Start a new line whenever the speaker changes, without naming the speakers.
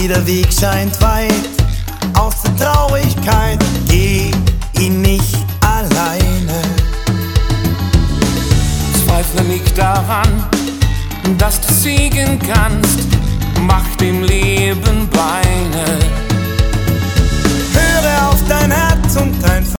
der Weg scheint weit, aus der Traurigkeit geh ihn nicht alleine.
Zweifle nicht daran, dass du siegen kannst, mach dem Leben Beine.
Höre auf dein Herz und dein